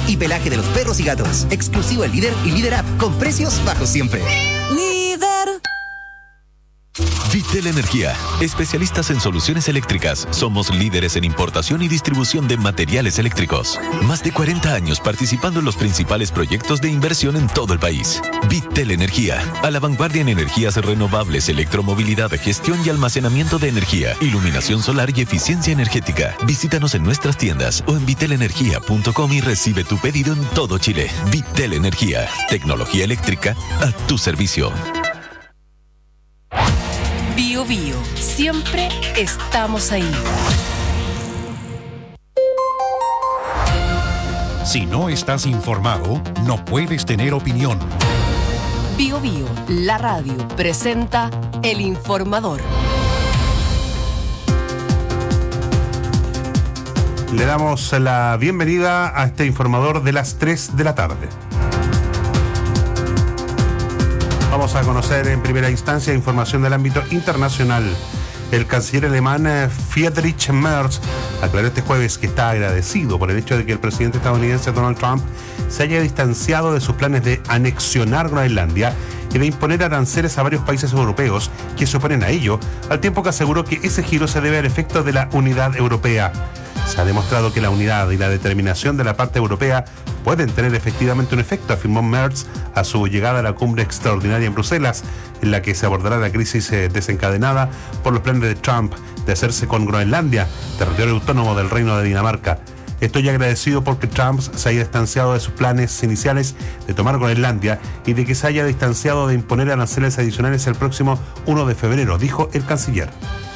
y pelaje de los perros y gatos. Exclusivo en Líder y Líder App, con precios bajos siempre. Líder. Vitel Energía, especialistas en soluciones eléctricas. Somos líderes en importación y distribución de materiales eléctricos. Más de 40 años participando en los principales proyectos de inversión en todo el país. Vitel Energía, a la vanguardia en energías renovables, electromovilidad, gestión y almacenamiento de energía, iluminación solar y eficiencia energética. Visítanos en nuestras tiendas o en vitelenergia.com y recibe tu pedido en todo Chile. Vitel Energía, tecnología eléctrica a tu servicio. Bio Bio, siempre estamos ahí. Si no estás informado, no puedes tener opinión. Bio Bio, la radio, presenta El Informador. Le damos la bienvenida a este informador de las 3 de la tarde. Vamos a conocer en primera instancia información del ámbito internacional. El canciller alemán Friedrich Merz aclaró este jueves que está agradecido por el hecho de que el presidente estadounidense Donald Trump se haya distanciado de sus planes de anexionar Groenlandia y de imponer aranceles a varios países europeos que se oponen a ello, al tiempo que aseguró que ese giro se debe al efecto de la unidad europea. Se ha demostrado que la unidad y la determinación de la parte europea pueden tener efectivamente un efecto, afirmó Merz a su llegada a la cumbre extraordinaria en Bruselas, en la que se abordará la crisis desencadenada por los planes de Trump de hacerse con Groenlandia, territorio autónomo del Reino de Dinamarca. Estoy agradecido porque Trump se haya distanciado de sus planes iniciales de tomar Groenlandia y de que se haya distanciado de imponer aranceles adicionales el próximo 1 de febrero, dijo el canciller.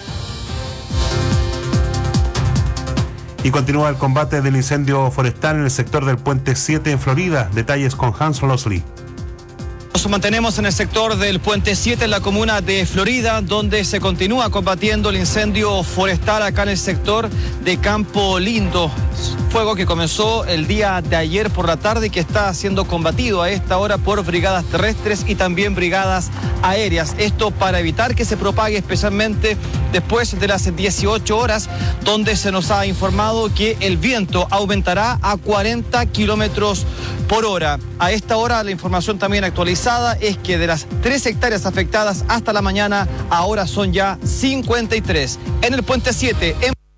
Y continúa el combate del incendio forestal en el sector del Puente 7 en Florida. Detalles con Hans Losley. Nos mantenemos en el sector del Puente 7 en la comuna de Florida, donde se continúa combatiendo el incendio forestal acá en el sector de Campo Lindo. Fuego que comenzó el día de ayer por la tarde y que está siendo combatido a esta hora por brigadas terrestres y también brigadas aéreas. Esto para evitar que se propague, especialmente después de las 18 horas, donde se nos ha informado que el viento aumentará a 40 kilómetros por hora. A esta hora la información también actualizada es que de las 3 hectáreas afectadas hasta la mañana, ahora son ya 53. En el Puente 7,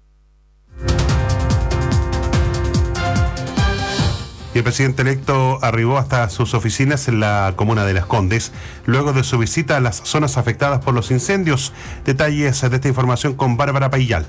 Y el presidente electo arribó hasta sus oficinas en la comuna de Las Condes, luego de su visita a las zonas afectadas por los incendios. Detalles de esta información con Bárbara Paillal.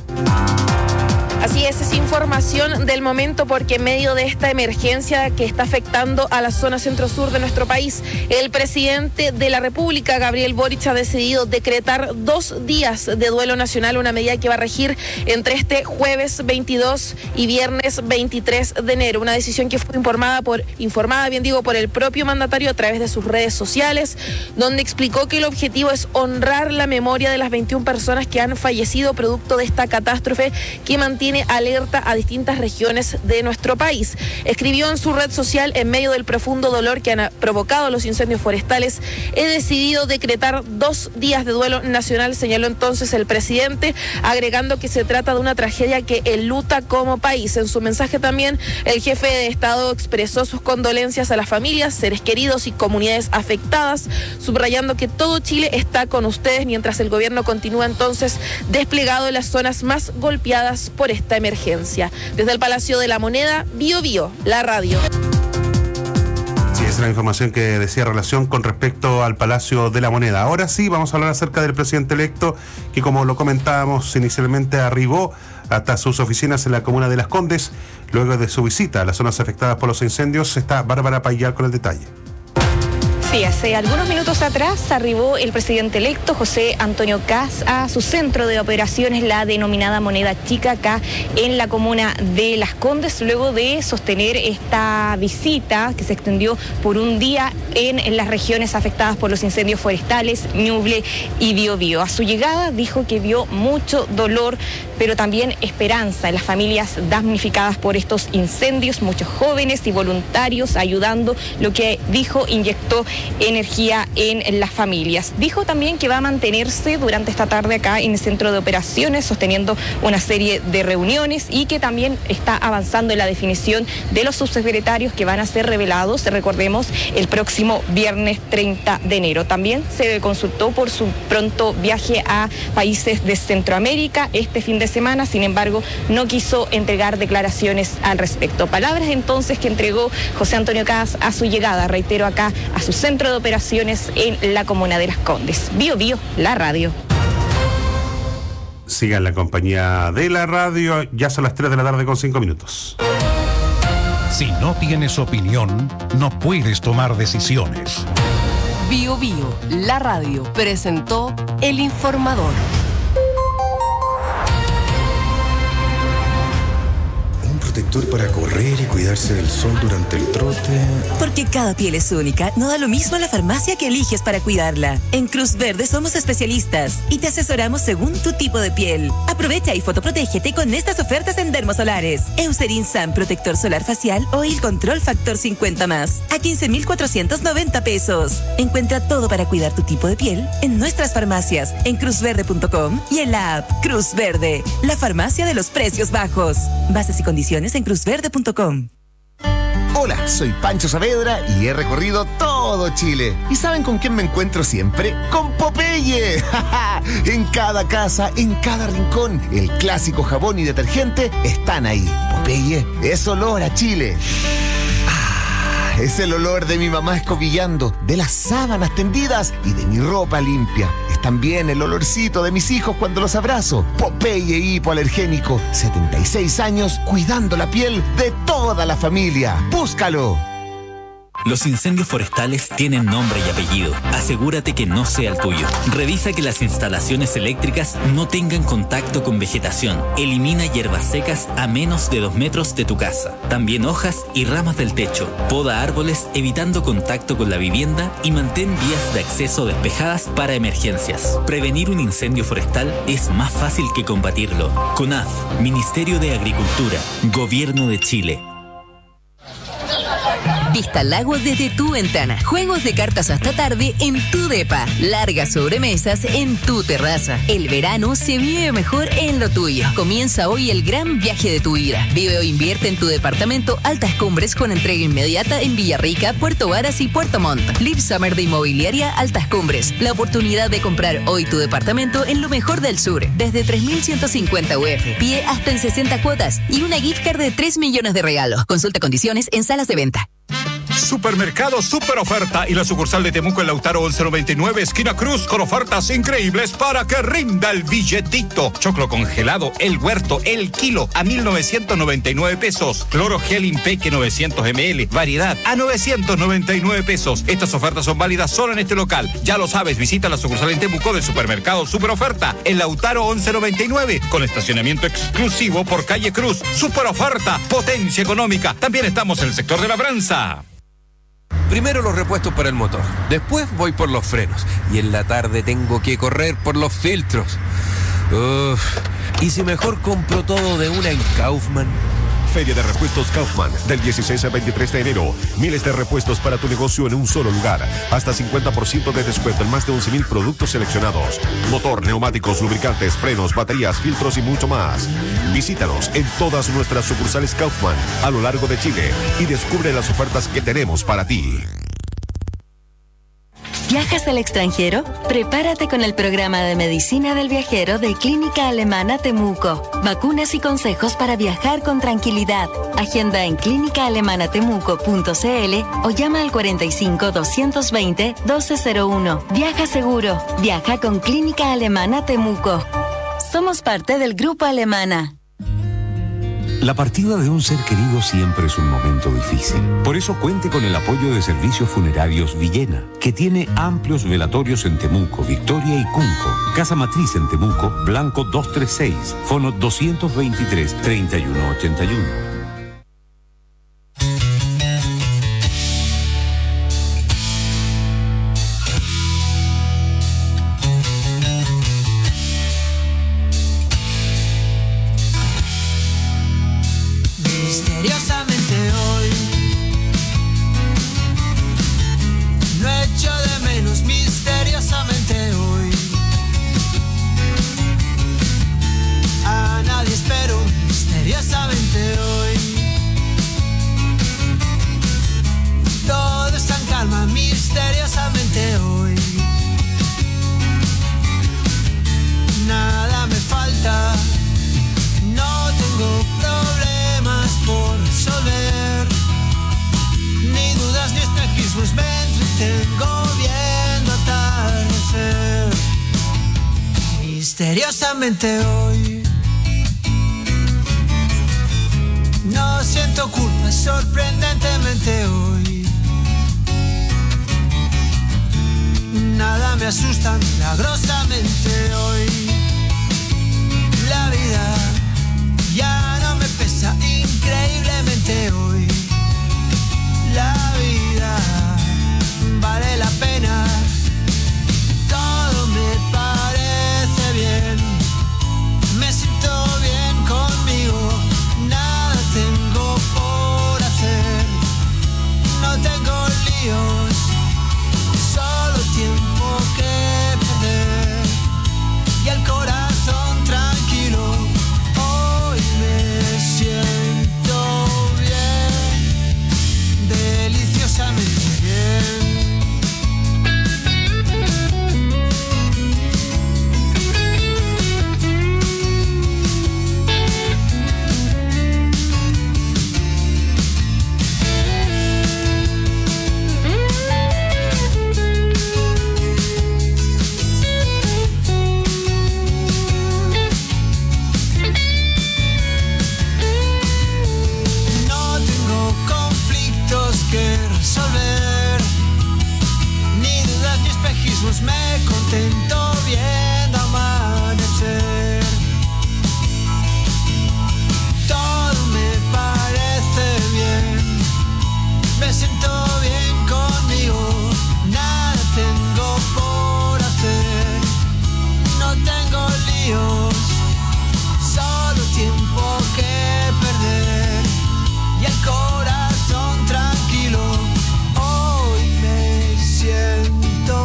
Así es información del momento porque en medio de esta emergencia que está afectando a la zona centro-sur de nuestro país, el presidente de la República, Gabriel Boric, ha decidido decretar 2 días de duelo nacional, una medida que va a regir entre este jueves 22 y viernes 23 de enero. Una decisión que fue informada por el propio mandatario a través de sus redes sociales, donde explicó que el objetivo es honrar la memoria de las 21 personas que han fallecido producto de esta catástrofe que mantiene alerta a distintas regiones de nuestro país. Escribió en su red social: en medio del profundo dolor que han provocado los incendios forestales, he decidido decretar 2 días de duelo nacional, señaló entonces el presidente, agregando que se trata de una tragedia que enluta como país. En su mensaje también, el jefe de Estado expresó sus condolencias a las familias, seres queridos y comunidades afectadas, subrayando que todo Chile está con ustedes, mientras el gobierno continúa entonces desplegado en las zonas más golpeadas por esta emergencia. Desde el Palacio de la Moneda, Bio Bio, la radio. Sí, esa es la información que decía relación con respecto al Palacio de la Moneda. Ahora sí, vamos a hablar acerca del presidente electo, que como lo comentábamos inicialmente, arribó hasta sus oficinas en la comuna de Las Condes. Luego de su visita a las zonas afectadas por los incendios, está Bárbara Paillal con el detalle. Sí, hace algunos minutos atrás arribó el presidente electo José Antonio Kast a su centro de operaciones, la denominada Moneda Chica, acá en la comuna de Las Condes, luego de sostener esta visita que se extendió por un día en las regiones afectadas por los incendios forestales, Ñuble y Biobío. A su llegada dijo que vio mucho dolor, pero también esperanza en las familias damnificadas por estos incendios, muchos jóvenes y voluntarios ayudando, lo que dijo inyectó energía en las familias. Dijo también que va a mantenerse durante esta tarde acá en el centro de operaciones, sosteniendo una serie de reuniones y que también está avanzando en la definición de los subsecretarios que van a ser revelados, recordemos, el próximo viernes 30 de enero. También se consultó por su pronto viaje a países de Centroamérica este fin de semana, sin embargo, no quiso entregar declaraciones al respecto. Palabras entonces que entregó José Antonio Caz a su llegada, reitero, acá a su centro de operaciones en la comuna de Las Condes. Bío Bío, la radio. Sigan la compañía de la radio, ya son las 3 de la tarde con 5 minutos. Si no tienes opinión, no puedes tomar decisiones. Bío Bío, la radio, presentó El Informador. Protector para correr y cuidarse del sol durante el trote. Porque cada piel es única, no da lo mismo la farmacia que eliges para cuidarla. En Cruz Verde somos especialistas y te asesoramos según tu tipo de piel. Aprovecha y fotoprotégete con estas ofertas en dermosolares. Eucerin Sun Protector Solar Facial o Il Control Factor 50 más a 15,490 pesos. Encuentra todo para cuidar tu tipo de piel en nuestras farmacias, en cruzverde.com y en la app Cruz Verde, la farmacia de los precios bajos. Bases y condiciones en cruzverde.com. Hola, soy Pancho Saavedra y he recorrido todo Chile. ¿Y saben con quién me encuentro siempre? ¡Con Popeye! En cada casa, en cada rincón, el clásico jabón y detergente están ahí. Popeye es olor a Chile. Es el olor de mi mamá escobillando, de las sábanas tendidas y de mi ropa limpia. Es también el olorcito de mis hijos cuando los abrazo. Popeye hipoalergénico, 76 años cuidando la piel de toda la familia. ¡Búscalo! Los incendios forestales tienen nombre y apellido. Asegúrate que no sea el tuyo. Revisa que las instalaciones eléctricas no tengan contacto con vegetación. Elimina hierbas secas a menos de 2 metros de tu casa. También hojas y ramas del techo. Poda árboles evitando contacto con la vivienda y mantén vías de acceso despejadas para emergencias. Prevenir un incendio forestal es más fácil que combatirlo. CONAF, Ministerio de Agricultura, Gobierno de Chile. Vista al lago desde tu ventana. Juegos de cartas hasta tarde en tu depa. Largas sobremesas en tu terraza. El verano se vive mejor en lo tuyo. Comienza hoy el gran viaje de tu vida. Vive o invierte en tu departamento Altas Cumbres con entrega inmediata en Villarrica, Puerto Varas y Puerto Montt. Live Summer de Inmobiliaria Altas Cumbres. La oportunidad de comprar hoy tu departamento en lo mejor del sur. Desde 3.150 UF. Pie hasta en 60 cuotas. Y una gift card de 3 millones de regalos. Consulta condiciones en salas de venta. Supermercado Super Oferta y la sucursal de Temuco en Lautaro 1199, esquina Cruz, con ofertas increíbles para que rinda el billetito. Choclo congelado, el huerto, el kilo a 1.999 pesos. Cloro Gel Impeque 900 ml, variedad a 999 pesos. Estas ofertas son válidas solo en este local. Ya lo sabes, visita la sucursal en Temuco del Supermercado Super Oferta en Lautaro 1199, con estacionamiento exclusivo por calle Cruz. Super Oferta, potencia económica. También estamos en el sector de labranza. Primero los repuestos para el motor, después voy por los frenos y en la tarde tengo que correr por los filtros. ¿Y si mejor compro todo de una en Kaufman? Feria de Repuestos Kaufman, del 16 al 23 de enero. Miles de repuestos para tu negocio en un solo lugar. Hasta 50% de descuento en más de 11,000 productos seleccionados. Motor, neumáticos, lubricantes, frenos, baterías, filtros y mucho más. Visítanos en todas nuestras sucursales Kaufman a lo largo de Chile y descubre las ofertas que tenemos para ti. ¿Viajas al extranjero? Prepárate con el programa de medicina del viajero de Clínica Alemana Temuco. Vacunas y consejos para viajar con tranquilidad. Agenda en clínicaalemanatemuco.cl o llama al 45 220 1201. Viaja seguro. Viaja con Clínica Alemana Temuco. Somos parte del Grupo Alemana. La partida de un ser querido siempre es un momento difícil. Por eso cuente con el apoyo de Servicios Funerarios Villena, que tiene amplios velatorios en Temuco, Victoria y Cunco. Casa Matriz en Temuco, Blanco 236, fono 223-3181. Misteriosamente hoy no siento culpa, sorprendentemente hoy nada me asusta, milagrosamente hoy la vida ya no me pesa, increíblemente hoy la vida vale la pena. Todo me parece bien, me siento bien conmigo, nada tengo por hacer, no tengo líos, solo tiempo que perder y el corazón tranquilo. Hoy me siento bien, deliciosamente bien. Me contento viendo amanecer. Todo me parece bien, me siento bien conmigo, nada tengo por hacer, no tengo líos, solo tiempo que perder y el corazón tranquilo. Hoy me siento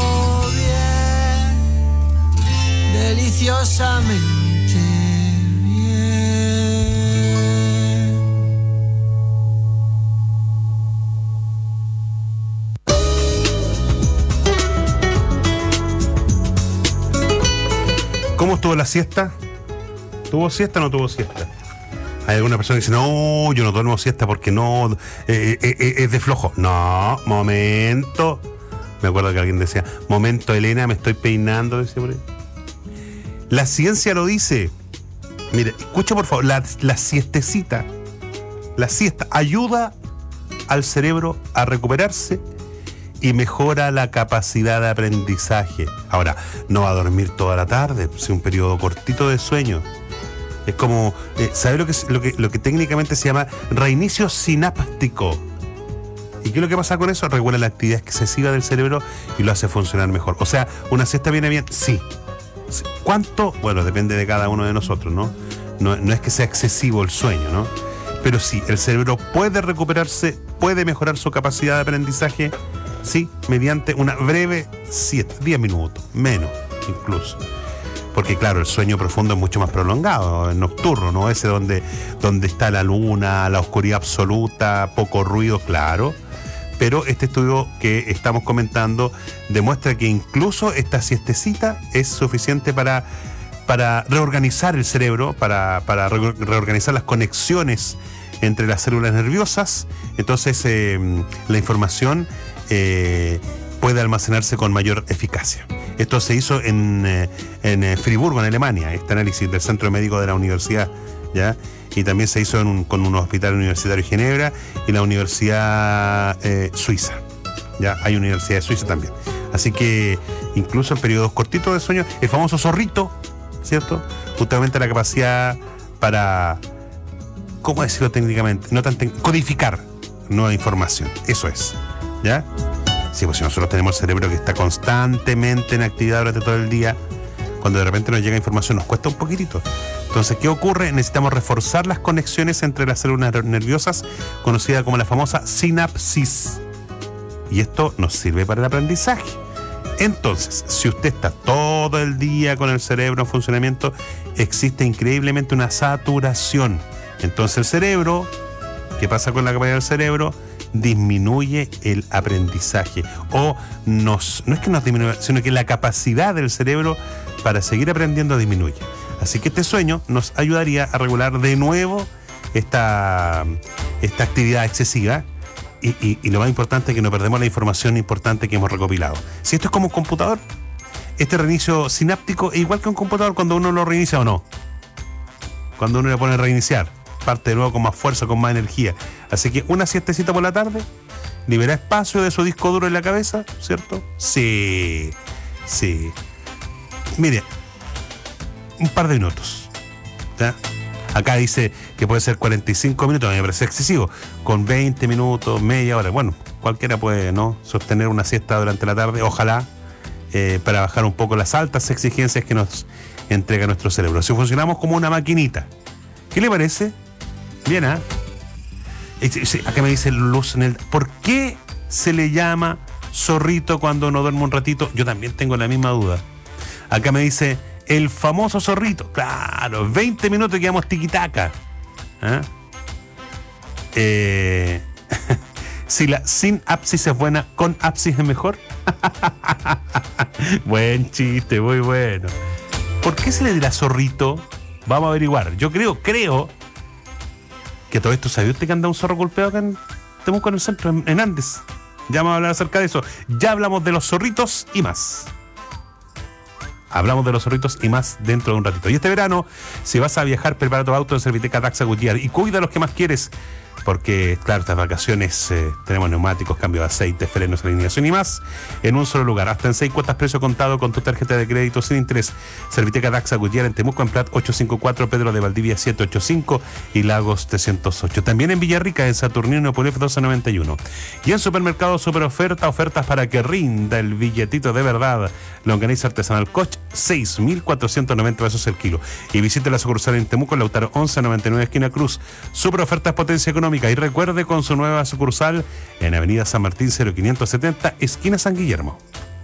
deliciosamente bien. ¿Cómo estuvo la siesta? ¿Tuvo siesta o no tuvo siesta? Hay alguna persona que dice, no, yo no duermo siesta porque no, es de flojo. No, momento. Me acuerdo que alguien decía, momento, Elena, me estoy peinando, decía por ahí. La ciencia lo dice. Mire, escucha por favor, la siestecita, la siesta ayuda al cerebro a recuperarse y mejora la capacidad de aprendizaje. Ahora, no va a dormir toda la tarde, es un periodo cortito de sueño. Es como, ¿sabe lo que técnicamente se llama reinicio sináptico? ¿Y qué es lo que pasa con eso? Regula la actividad excesiva del cerebro y lo hace funcionar mejor. O sea, ¿una siesta viene bien? Sí. ¿Cuánto? Bueno, depende de cada uno de nosotros, ¿no? No es que sea excesivo el sueño, ¿no? Pero sí, el cerebro puede recuperarse, puede mejorar su capacidad de aprendizaje, sí, mediante una breve siesta, 10 minutos, menos incluso. Porque claro, el sueño profundo es mucho más prolongado, es nocturno, ¿no? Ese donde está la luna, la oscuridad absoluta, poco ruido, claro. Pero este estudio que estamos comentando demuestra que incluso esta siestecita es suficiente para reorganizar el cerebro, para reorganizar las conexiones entre las células nerviosas. Entonces la información puede almacenarse con mayor eficacia. Esto se hizo en Friburgo, en Alemania, este análisis del Centro Médico de la Universidad, ¿ya? Y también se hizo con un hospital universitario de Ginebra y la Universidad Suiza. Ya hay universidades suizas también. Así que incluso en periodos cortitos de sueño, el famoso zorrito, ¿cierto? Justamente la capacidad para, ¿cómo decirlo técnicamente? No tan codificar nueva información. Eso es, ¿ya? Sí, pues si nosotros tenemos el cerebro que está constantemente en actividad durante todo el día, cuando de repente nos llega información nos cuesta un poquitito. Entonces, ¿qué ocurre? Necesitamos reforzar las conexiones entre las células nerviosas, conocida como la famosa sinapsis. Y esto nos sirve para el aprendizaje. Entonces, si usted está todo el día con el cerebro en funcionamiento, existe increíblemente una saturación. Entonces el cerebro, ¿qué pasa con la capacidad del cerebro? Disminuye el aprendizaje. O no es que nos disminuya, sino que la capacidad del cerebro para seguir aprendiendo disminuye. Así que este sueño nos ayudaría a regular de nuevo esta actividad excesiva y lo más importante es que no perdemos la información importante que hemos recopilado. Si esto es como un computador, Este reinicio sináptico es igual que un computador cuando uno lo reinicia o no. Cuando uno le pone reiniciar, parte de nuevo con más fuerza, con más energía. Así que una siestecita por la tarde, libera espacio de su disco duro en la cabeza, ¿cierto? Sí. Mire, un par de minutos, ¿ya? Acá dice que puede ser 45 minutos, a mí me parece excesivo. Con 20 minutos, media hora, bueno, cualquiera puede, ¿no?, sostener una siesta durante la tarde, ojalá, para bajar un poco las altas exigencias que nos entrega nuestro cerebro. Si funcionamos como una maquinita, ¿qué le parece? Bien, ¿ah? Acá me dice Luz en el... ¿Por qué se le llama zorrito cuando uno duerme un ratito? Yo también tengo la misma duda. Acá me dice el famoso zorrito. Claro, 20 minutos y quedamos tiquitaca. ¿Ah? Si la sin apsis es buena, con apsis es mejor. Buen chiste, muy bueno. ¿Por qué se le dirá zorrito? Vamos a averiguar. Yo creo que todo esto, ¿sabía usted que anda un zorro golpeado acá en Temuco, en el centro, en Andes? Ya vamos a hablar acerca de eso. Ya hablamos de los zorritos y más. Hablamos de los zorritos y más dentro de un ratito. Y este verano, si vas a viajar, prepara tu auto en Serviteca Daxa Goodyear y cuida los que más quieres. Porque, claro, estas vacaciones tenemos neumáticos, cambio de aceite, frenos, alineación y más en un solo lugar. Hasta en 6 cuotas precio contado con tu tarjeta de crédito sin interés. Serviteca Daxa Goodyear en Temuco, en Prat 854, Pedro de Valdivia 785 y Lagos 308. También en Villarrica, en Saturnino, Polief 1291. Y en Supermercado Super ofertas para que rinda el billetito de verdad. Longaniza artesanal Koch, 6.490 pesos el kilo. Y visite la sucursal en Temuco, en Lautaro 1199, esquina Cruz. Super ofertas potencia económica. Y recuerde, con su nueva sucursal en Avenida San Martín 0570, esquina San Guillermo.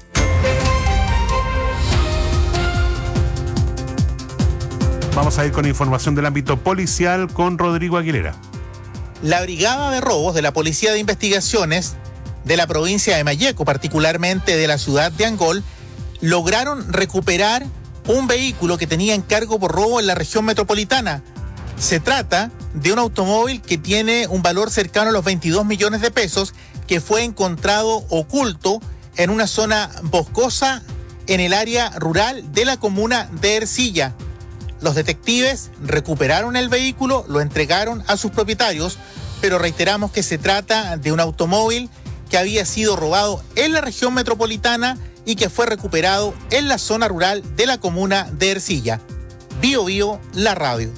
Vamos a ir con información del ámbito policial con Rodrigo Aguilera. La Brigada de Robos de la Policía de Investigaciones de la provincia de Malleco, particularmente de la ciudad de Angol, lograron recuperar un vehículo que tenía encargo por robo en la región metropolitana. Se trata de un automóvil que tiene un valor cercano a los 22 millones de pesos, que fue encontrado oculto en una zona boscosa en el área rural de la comuna de Ercilla. Los detectives recuperaron el vehículo, lo entregaron a sus propietarios, pero reiteramos que se trata de un automóvil que había sido robado en la región metropolitana y que fue recuperado en la zona rural de la comuna de Ercilla. Bio Bio, la radio.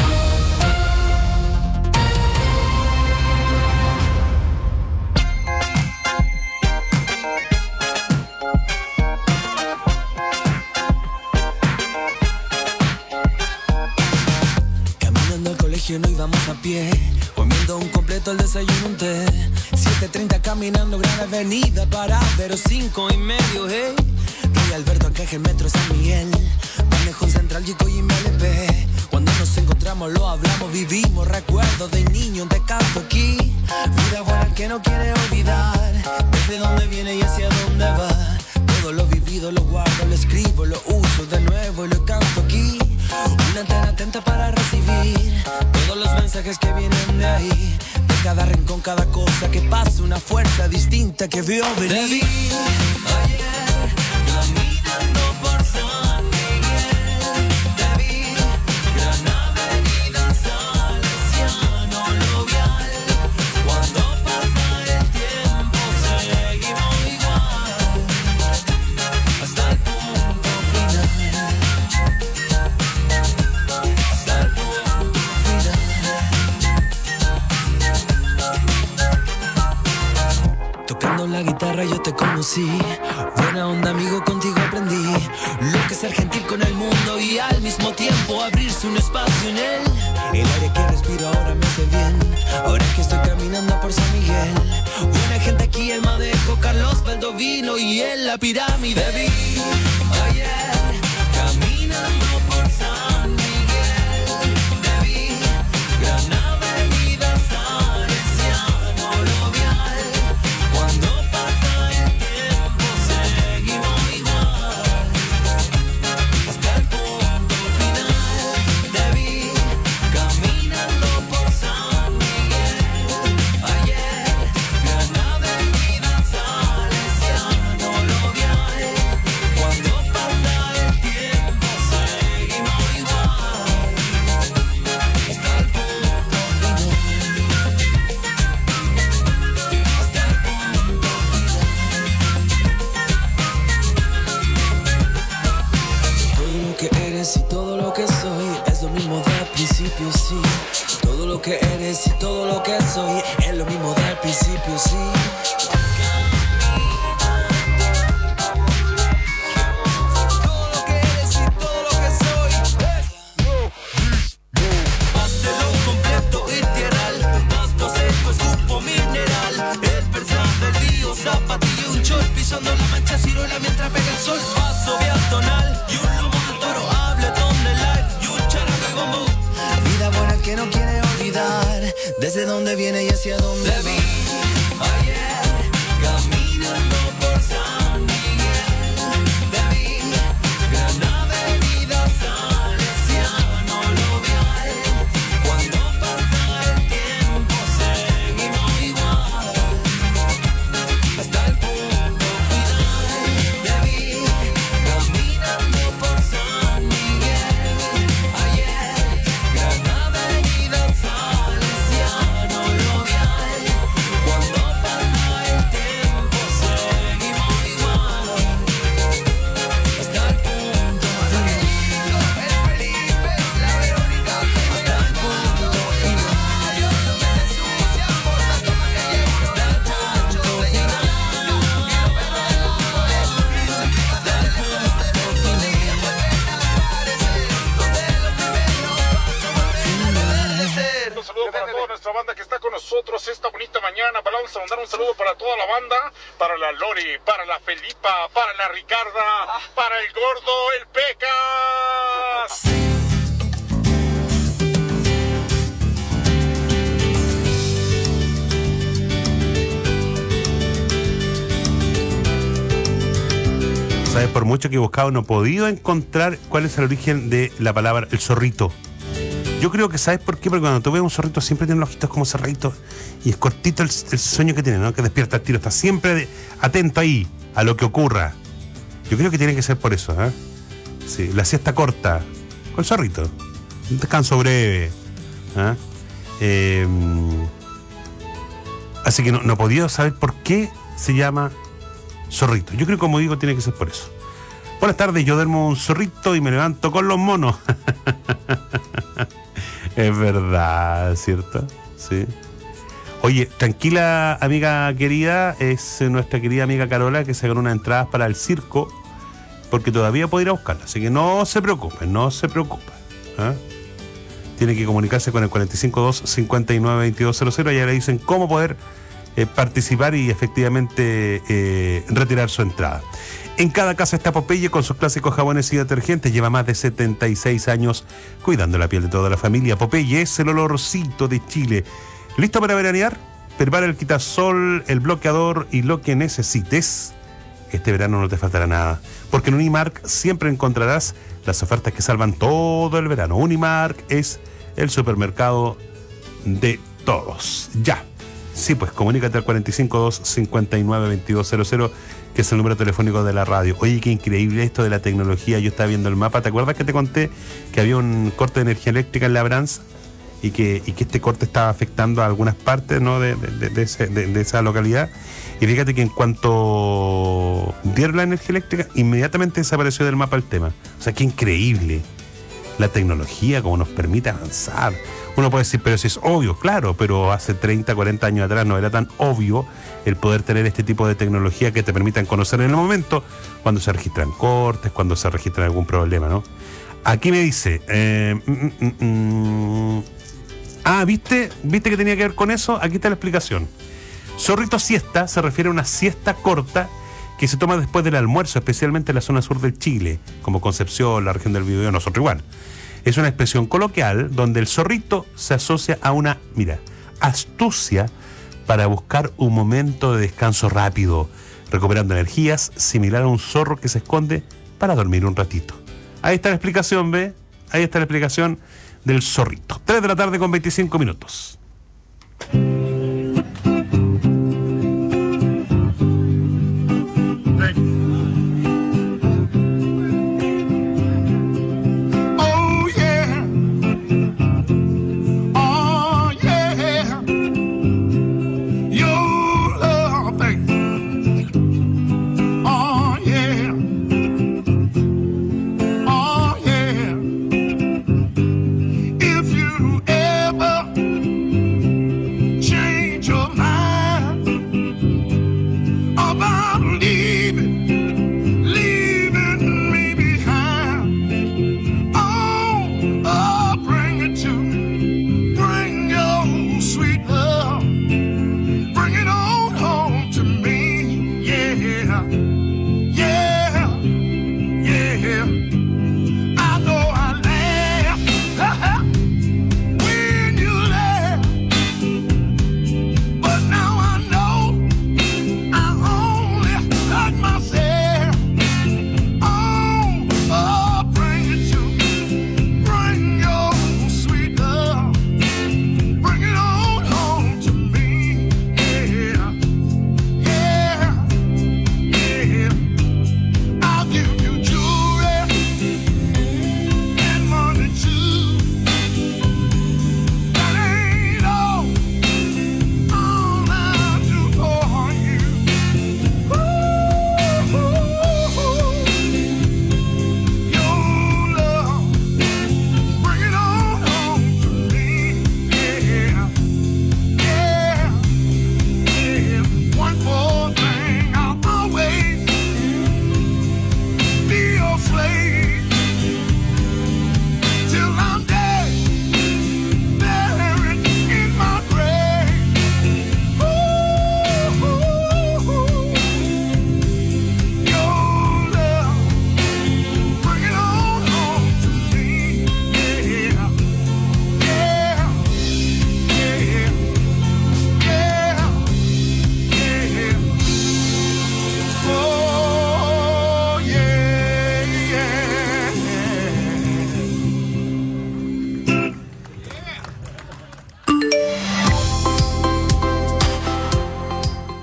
No íbamos a pie, comiendo un completo, el desayuno, un té. 7:30 caminando Gran Avenida, Paradero 5:30, hey. Rey Alberto, Arcángel, Metro, San Miguel, Manejo Central, Chico y MLP. Cuando nos encontramos lo hablamos, vivimos recuerdos de niño, te canto aquí. Vida buena que no quiere olvidar, desde dónde viene y hacia dónde va. Todo lo vivido lo guardo, lo escribo, lo uso de nuevo y lo canto aquí. Una antena atenta para recibir todos los mensajes que vienen de ahí. De cada rincón, cada cosa que pasa, una fuerza distinta que vio venir. Te vi ayer caminando por San Miguel. Te vi Gran Avenida Salesiano Lovial. Cuando pasa el tiempo seguimos igual, hasta el punto final. Tocando la guitarra yo te conocí, buena onda amigo, contigo aprendí lo que es ser gentil con el mundo y al mismo tiempo abrirse un espacio en él. El aire que respiro ahora me hace bien, ahora que estoy caminando por San Miguel. Buena gente aquí, el Madejo, Carlos Valdovino y en la pirámide. Te vi ayer caminando por San Miguel. Te vi Gran Avenida Salesiano Lovial. Cuando pasa el tiempo seguimos igual, hasta el punto final. Te vi caminando por San Miguel. Ayer Gran Avenida Salesiano Lovial. Cuando propio, sí. Zapatillo, un short, pisando la mancha ciruela mientras pega el sol. Paso peatonal y un lomo de toro, habletón de light y un charango y bambú. Vida buena que no quiere olvidar, desde dónde viene y hacia dónde va. Ayer, caminando por San Miguel, te vi, Gran Avenida Salesiano Lovial. Cuando pasa el tiempo seguimos igual. Hasta el punto final te vi caminando por San Miguel. Ayer, Gran Avenida Salesiano Lovial. Cuando pasa el tiempo seguimos igual. Hasta el punto final. El Felipe, la Verónica, hasta el punto final. Yo no me desucia por tanto más que llevo. Hasta el punto final. Un saludo para toda nuestra banda que está con nosotros esta bonita mañana. Vamos a mandar un saludo para toda la banda, para la Lori, para la Felipa, para la Ricarda, para el Gordo, el Pecas. ¿Sabes? Por mucho que he buscado, no he podido encontrar cuál es el origen de la palabra el zorrito. Yo creo que, ¿sabes por qué? Porque cuando tú ves un zorrito siempre tiene los ojitos como cerraditos y es cortito el sueño que tiene, ¿no? Que despierta el tiro, está siempre atento ahí a lo que ocurra. Yo creo que tiene que ser por eso, ¿eh? Sí, la siesta corta con el zorrito, un descanso breve, ¿eh? Así que no he podido saber por qué se llama zorrito. Yo creo que, como digo, tiene que ser por eso. Buenas tardes, yo duermo un zorrito y me levanto con los monos. Es verdad, ¿cierto? Sí. Oye, tranquila, amiga querida, es nuestra querida amiga Carola que se ganó unas entradas para el circo, porque todavía puede ir a buscarla, así que no se preocupe, ¿eh? Tiene que comunicarse con el 452-592200, allá le dicen cómo poder participar y efectivamente retirar su entrada. En cada casa está Popeye con sus clásicos jabones y detergentes. Lleva más de 76 años cuidando la piel de toda la familia. Popeye es el olorcito de Chile. ¿Listo para veranear? Prepara el quitasol, el bloqueador y lo que necesites. Este verano no te faltará nada, porque en Unimark siempre encontrarás las ofertas que salvan todo el verano. Unimark es el supermercado de todos. Ya. Sí, pues comunícate al 452-592200, que es el número telefónico de la radio. Oye, qué increíble esto de la tecnología. Yo estaba viendo el mapa. ¿Te acuerdas que te conté que había un corte de energía eléctrica en Labranza? Y que este corte estaba afectando a algunas partes, ¿no? de esa localidad. Y fíjate que en cuanto dieron la energía eléctrica, inmediatamente desapareció del mapa el tema. O sea, qué increíble la tecnología, como nos permite avanzar. Uno puede decir, pero si es obvio, claro, pero hace 30, 40 años atrás no era tan obvio el poder tener este tipo de tecnología que te permitan conocer en el momento cuando se registran cortes, cuando se registra algún problema, ¿no? Aquí me dice, ¿viste que tenía que ver con eso? Aquí está la explicación. Zorrito siesta se refiere a una siesta corta que se toma después del almuerzo, especialmente en la zona sur del Chile, como Concepción, la región del Biobío, nosotros igual. Es una expresión coloquial donde el zorrito se asocia a una, astucia para buscar un momento de descanso rápido, recuperando energías, similar a un zorro que se esconde para dormir un ratito. Ahí está la explicación, ¿ve? Ahí está la explicación del zorrito. 3 de la tarde con 25 minutos. If you ever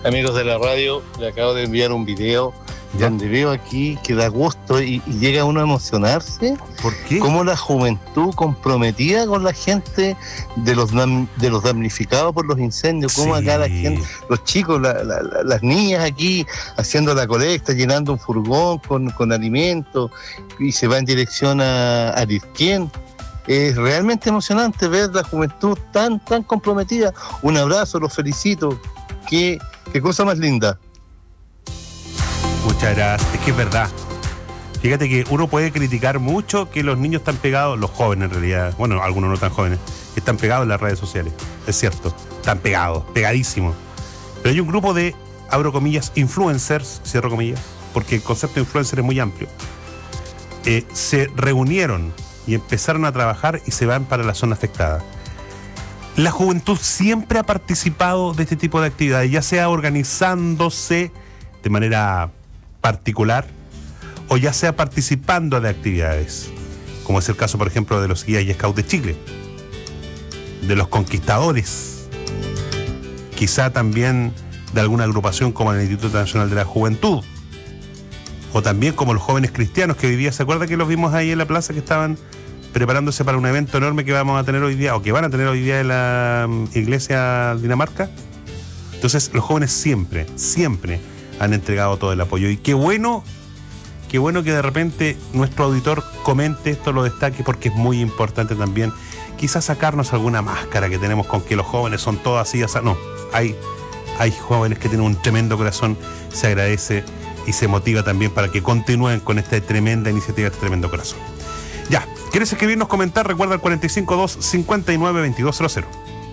Amigos de la radio, le acabo de enviar un video donde veo aquí que da gusto y llega uno a emocionarse. ¿Por qué? Cómo la juventud comprometida con la gente de los damnificados por los incendios, cómo acá la gente, los chicos, las niñas aquí haciendo la colecta, llenando un furgón con alimentos y se va en dirección a Arizquén. Es realmente emocionante ver la juventud tan comprometida. Un abrazo, los felicito. Qué cosa más linda. Muchas gracias. Es que es verdad. Fíjate que uno puede criticar mucho que los niños están pegados, los jóvenes en realidad, bueno, algunos no tan jóvenes, están pegados en las redes sociales. Es cierto, están pegados, pegadísimos. Pero hay un grupo de, abro comillas, influencers, cierro comillas, porque el concepto de influencer es muy amplio. Se reunieron y empezaron a trabajar y se van para la zona afectada. La juventud siempre ha participado de este tipo de actividades, ya sea organizándose de manera particular o ya sea participando de actividades, como es el caso, por ejemplo, de los guías y scouts de Chile, de los conquistadores, quizá también de alguna agrupación como el Instituto Nacional de la Juventud, o también como los jóvenes cristianos que hoy día, ¿se acuerda que los vimos ahí en la plaza que estaban preparándose para un evento enorme que vamos a tener hoy día, o que van a tener hoy día en la iglesia Dinamarca? Entonces los jóvenes siempre han entregado todo el apoyo, y qué bueno que de repente nuestro auditor comente esto, lo destaque, porque es muy importante también quizás sacarnos alguna máscara que tenemos con que los jóvenes son todos así. No, hay jóvenes que tienen un tremendo corazón, se agradece y se motiva también para que continúen con esta tremenda iniciativa, este tremendo corazón. Ya, ¿quieres escribirnos, comentar? Recuerda el 452-592200.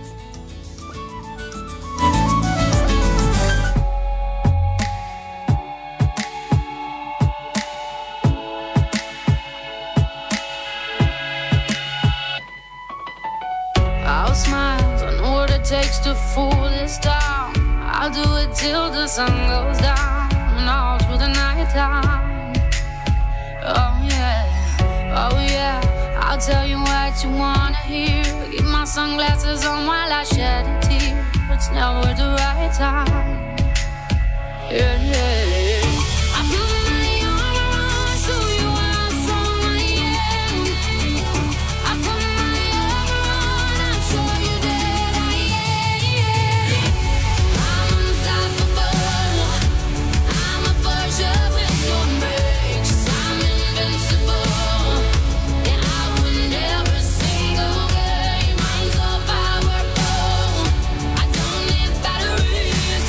I'll smile, I know what it takes to fool this town. I'll do it till the sun goes down and all through the night time. Oh yeah, I'll tell you what you wanna hear. Keep my sunglasses on while I shed a tear. It's never the right time. Yeah. I put my armor on, show you how strong I am. I put my armor on, I'll show you that I am. I'm unstoppable. I'm a force with no brakes. I'm invincible. Yeah, I win every single game. I'm so powerful. I don't need batteries.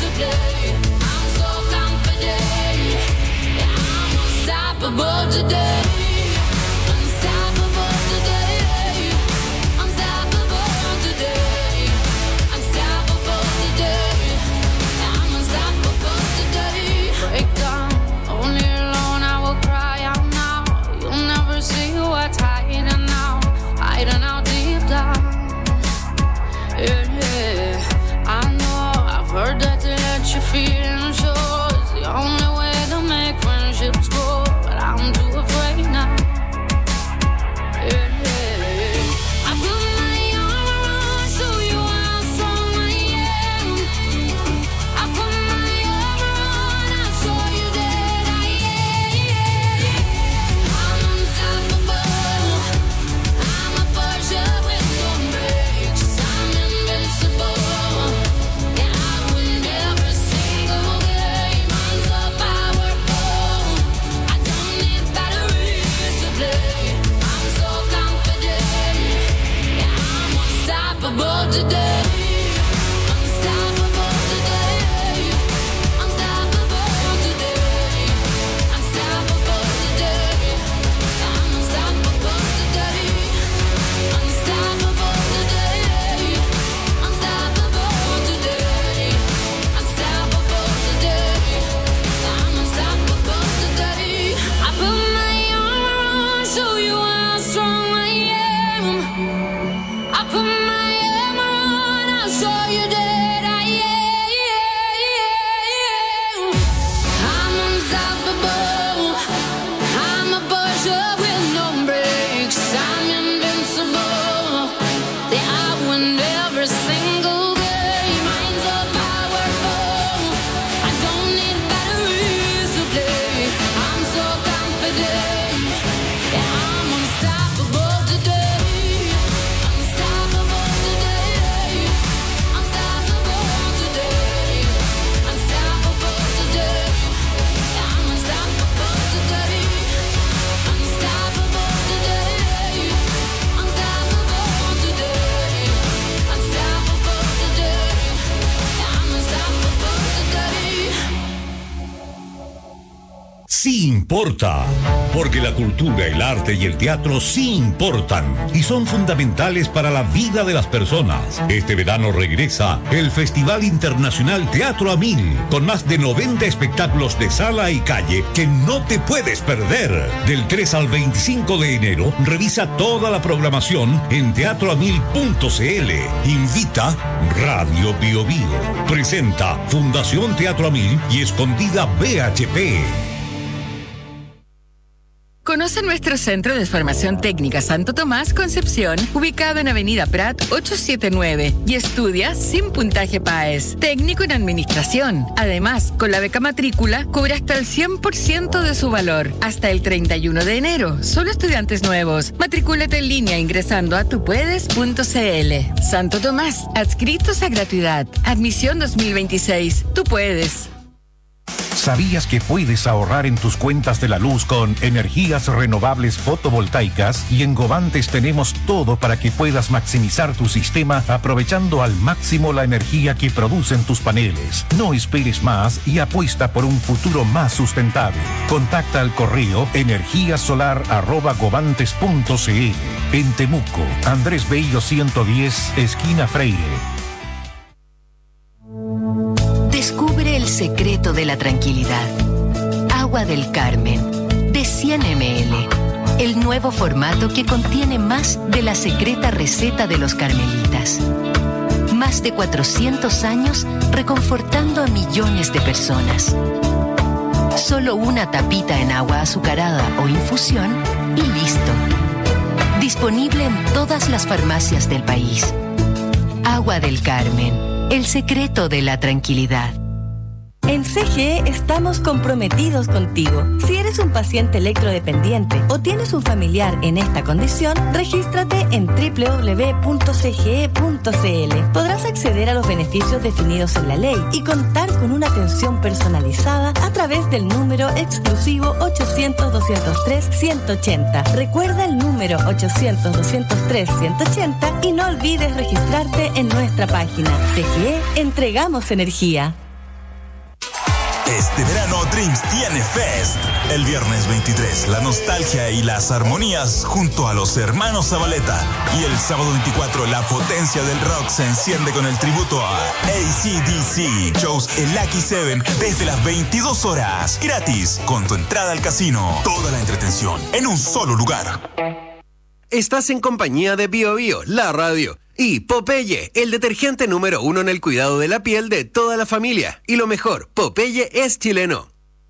sí importa, porque la cultura, el arte y el teatro sí importan y son fundamentales para la vida de las personas. Este verano regresa el Festival Internacional Teatro a Mil, con más de 90 espectáculos de sala y calle que no te puedes perder. Del 3 al 25 de enero, revisa toda la programación en teatroamil.cl. Invita Radio Bio Bio. Presenta Fundación Teatro a Mil y Escondida BHP. Conoce nuestro Centro de Formación Técnica Santo Tomás Concepción, ubicado en Avenida Prat 879, y estudia sin puntaje PAES, técnico en administración. Además, con la beca matrícula, cubre hasta el 100% de su valor, hasta el 31 de enero. Solo estudiantes nuevos. Matricúlate en línea ingresando a tupuedes.cl. Santo Tomás, adscritos a gratuidad. Admisión 2026. Tú puedes. ¿Sabías que puedes ahorrar en tus cuentas de la luz con energías renovables fotovoltaicas? Y en Govantes tenemos todo para que puedas maximizar tu sistema aprovechando al máximo la energía que producen tus paneles. No esperes más y apuesta por un futuro más sustentable. Contacta al correo energiasolar@govantes.cl. En Temuco, Andrés Bello 110, esquina Freire. Descubre el secreto de la tranquilidad. Agua del Carmen, de 100 ml. El nuevo formato que contiene más de la secreta receta de los carmelitas. Más de 400 años reconfortando a millones de personas. Solo una tapita en agua azucarada o infusión y listo. Disponible en todas las farmacias del país. Agua del Carmen. El secreto de la tranquilidad. En CGE estamos comprometidos contigo. Si eres un paciente electrodependiente o tienes un familiar en esta condición, regístrate en www.cge.cl. Podrás acceder a los beneficios definidos en la ley y contar con una atención personalizada a través del número exclusivo 800-203-180. Recuerda el número 800-203-180 y no olvides registrarte en nuestra página. CGE, entregamos energía. Este verano Dreams tiene Fest. El viernes 23, la nostalgia y las armonías junto a los hermanos Zabaleta. Y el sábado 24, la potencia del rock se enciende con el tributo a AC/DC. Shows en Lucky 7 desde las 22 horas. Gratis, con tu entrada al casino. Toda la entretención en un solo lugar. Estás en compañía de Bio Bio, la radio. Y Popeye, el detergente número 1 en el cuidado de la piel de toda la familia. Y lo mejor, Popeye es chileno.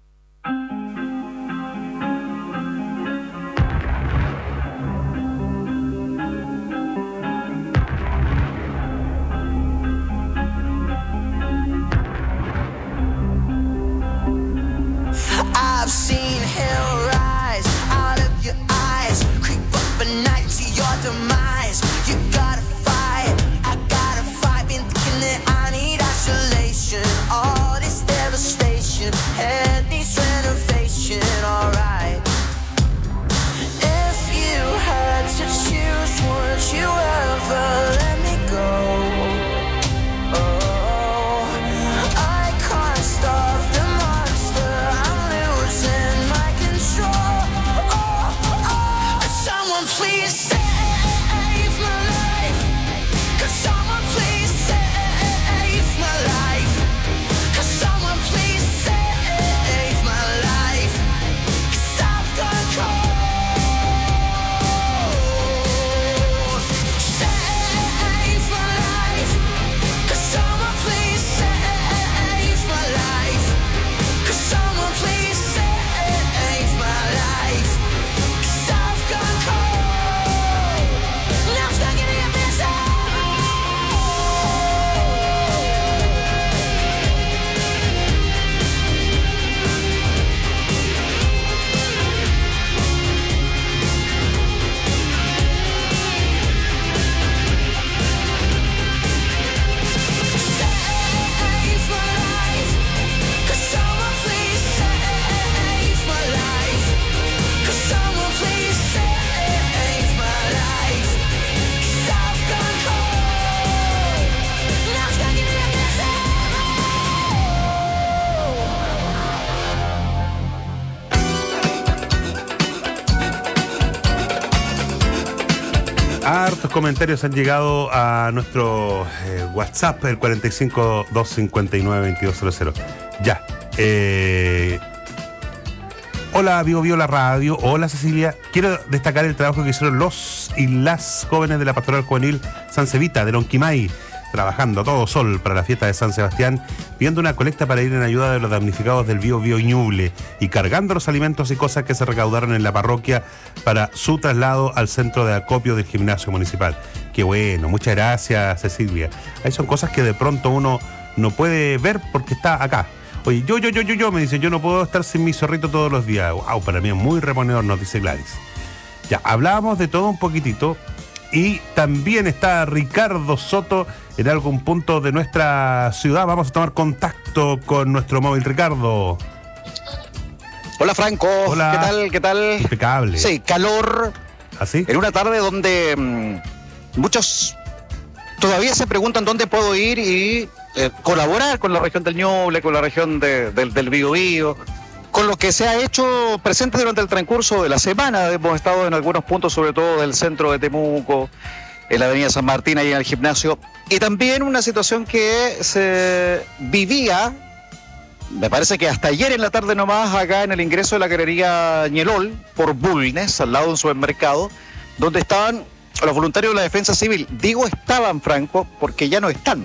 I've seen hell rise out of your eyes, creep up at night to your demise. You gotta fight, I gotta fight. Been thinking that I need isolation, all this devastation. Hey. comentarios han llegado a nuestro WhatsApp, el 45-259-2200. Ya. Hola, Vivo la Radio. Hola, Cecilia. Quiero destacar el trabajo que hicieron los y las jóvenes de la Pastoral Juvenil San Cevita de Lonquimay, trabajando a todo sol para la fiesta de San Sebastián, pidiendo una colecta para ir en ayuda de los damnificados del Bio Ñuble y cargando los alimentos y cosas que se recaudaron en la parroquia para su traslado al centro de acopio del gimnasio municipal. Qué bueno, muchas gracias, Cecilia. Ahí son cosas que de pronto uno no puede ver porque está acá. Oye, yo, me dicen, yo no puedo estar sin mi zorrito todos los días. Wow, para mí es muy reponedor, nos dice Gladys. Ya, hablábamos de todo un poquitito y también está Ricardo Soto en algún punto de nuestra ciudad. Vamos a tomar contacto con nuestro móvil. Ricardo. Hola, Franco. Hola. ¿Qué tal? Impecable. Sí, calor. ¿Así? En una tarde donde muchos todavía se preguntan dónde puedo ir y colaborar con la región del Ñuble, con la región del Biobío, con lo que se ha hecho presente durante el transcurso de la semana. Hemos estado en algunos puntos, sobre todo del centro de Temuco, en la avenida San Martín, ahí en el gimnasio, y también una situación que se vivía, me parece que hasta ayer en la tarde nomás, acá en el ingreso de la galería Ñelol, por Bulnes, al lado de un supermercado, donde estaban los voluntarios de la Defensa Civil. Digo estaban, Franco, porque ya no están.